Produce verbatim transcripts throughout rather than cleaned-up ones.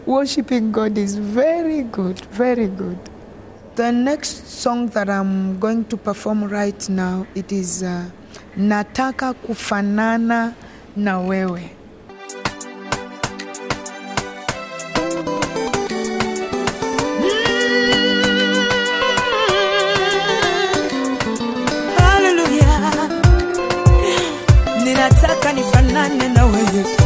Worshiping God is very good, very good. The next song that I'm going to perform right now, it is uh, Nataka Kufanana na Wewe. Hallelujah. Ninataka nifanane na wewe Yesu.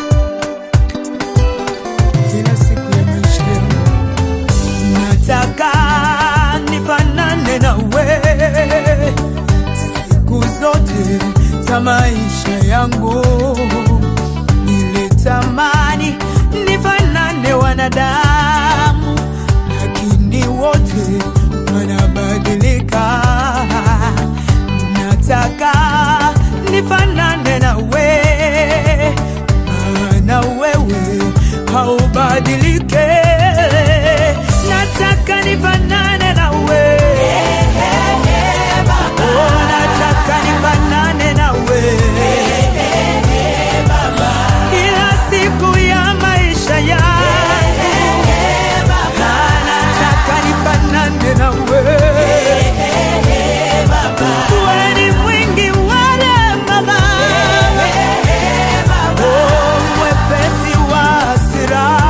Nataka nifanane na wewe siku zote za maisha yangu. Nilitamani nifanane wanadamu, lakini wote wanabadilika. Nataka nifanane na wewe, maana wewe haubadilike. Nataka nifanane na wewe, oh, nataka nifanane na wewe kila siku ya maisha yangu. Nataka nifanane na wewe, wewe ni mwingi wa rehema, oh, mwepesi wa hasira.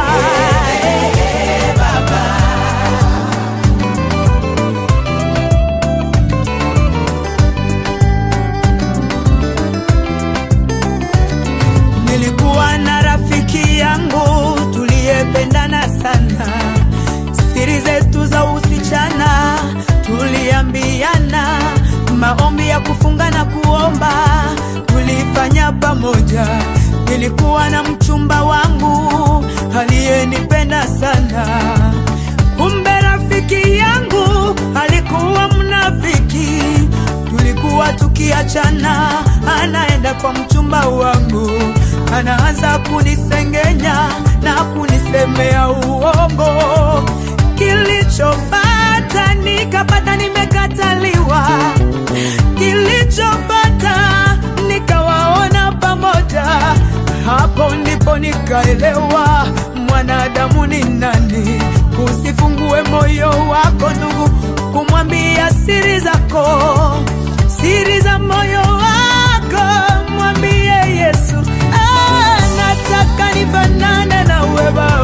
Nilikuwa na rafiki yangu tuliyependana sana, siri zetu za usichana tuliambiana, maombi ya kufunga na kuomba tulifanya pamoja. Nilikuwa na mchumba wangu aliyenipenda sana, kumbe rafiki yangu alikuwa mnafiki. Tulikuwa tukiachana, anaenda kwa mchumba wangu, anaanza kunisengenya na kunisemea uongo. Kilichopata nikapata nimekataliwa, kilichopata nikawaona pamoja. Hapo ndipo nikaelewa mwanadamu ni nani. Usifungue moyo wako ndugu kumwambia siri zako, siri za moyo wako mwambie Yesu. Ah, nataka nifanane na wewe Baba,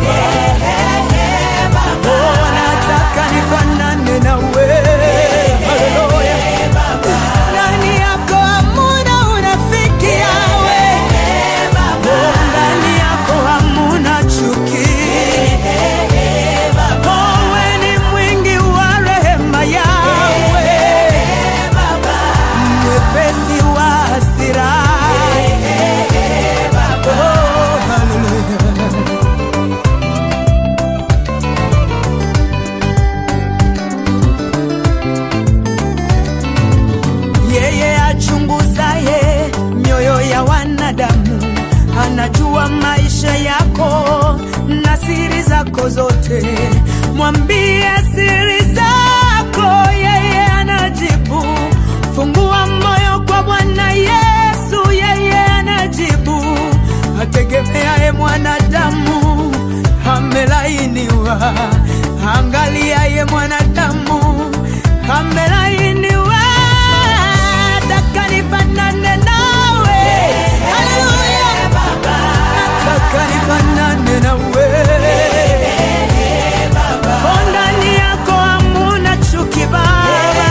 oh, nataka nifanane na wewe. Haleluya. Ndani yako hamuna unafiki yawe, oh, ndani yako hamuna chuki, oh, wewe ni mwingi wa rehema yawe, mwepesi wa hasira. Oh, hallelujah. Yeye achunguzaye mioyo ya wanadamu, anajua maisha yako na siri zako zote. Mwambie siri zako, yeye anajibu. Fungua moyo kwa Bwana Yesu, yeye anajibu. Ategemeaye mwanadamu amelainiwa, angaliaye mwanadamu amelainiwa. Nataka nifanane nawe, haleluya. Nataka nifanane nawe, ndani yako hamuna chuki Baba,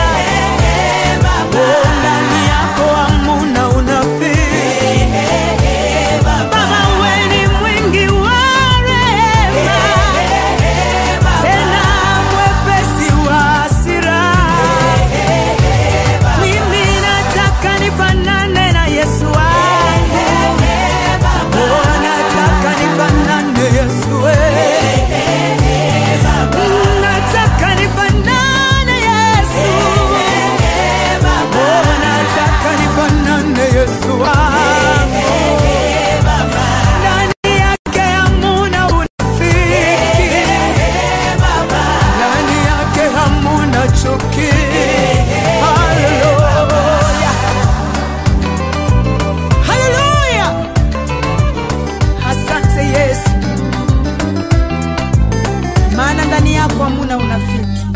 ndani yako hamuna unafiki Baba, wewe ni mwingi wa rehema, tena mwepesi wa hasira. yako hamuna unafiki.